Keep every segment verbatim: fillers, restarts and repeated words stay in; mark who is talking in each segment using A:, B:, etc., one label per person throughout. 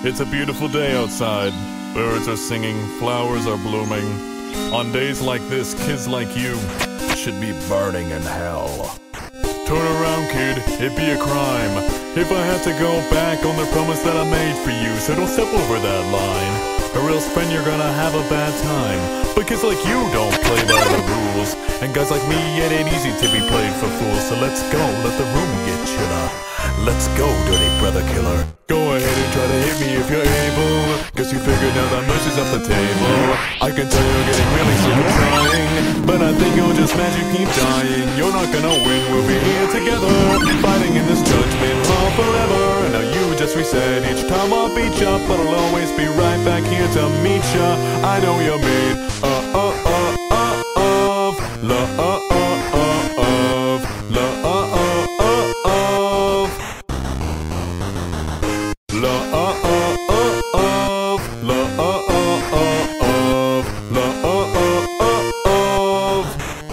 A: It's a beautiful day outside. Birds are singing, flowers are blooming. On days like this, kids like you should be burning in hell. Turn around, kid, it'd be a crime if I had to go back on the promise that I made for you. So don't step over that line, or else, friend, you're gonna have a bad time. But kids like you don't play by the rules, and guys like me, it ain't easy to be played for fools. So let's go, let the room get chiller. Let's go, dirty brother killer. Go ahead and try to hit me if you're able, cause you figured out that mercy's off the table. I can tell you're getting really sick of trying, but I think you're just mad you keep dying. You're not gonna win, we'll be here together, fighting in this judgment hall forever. Now you just reset each time I'll beat ya, but I'll always be right back here to meet ya. I know you're made uh, uh, uh, uh, of love, uh, uh, uh, of love, uh, uh, uh, of love, uh, uh, uh, of love, uh, uh, uh, of love, uh, uh, uh, of.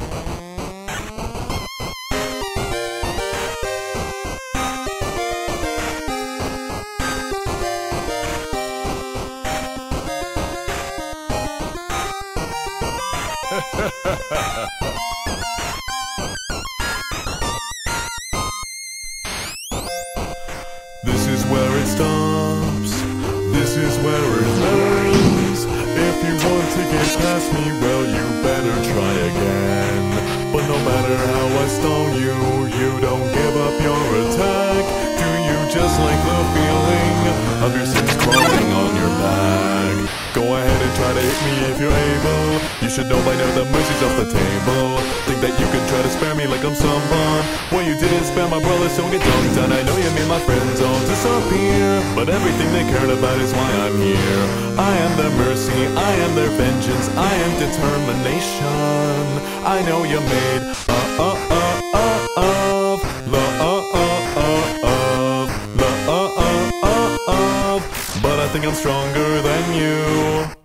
A: This is where it stops, this is where it ends. If you want to get past me, well, you better try again. But no matter how I stone you, you don't give up your attack. Do you just like the feeling of your sins crawling on your back? Go ahead and try to hit me if you're able. You should know by now that mercy's off the table. Think that you can try to spare me like I'm someone. Well, you didn't spare my brothers, so get dunked on. I know you made my friends all disappear, but everything they cared about is why I'm here. I am their mercy, I am their vengeance, I am determination. I know you're made uh, uh, uh, uh, of love, uh, uh, uh, of love, uh, uh, uh, of. But I think I'm stronger than you.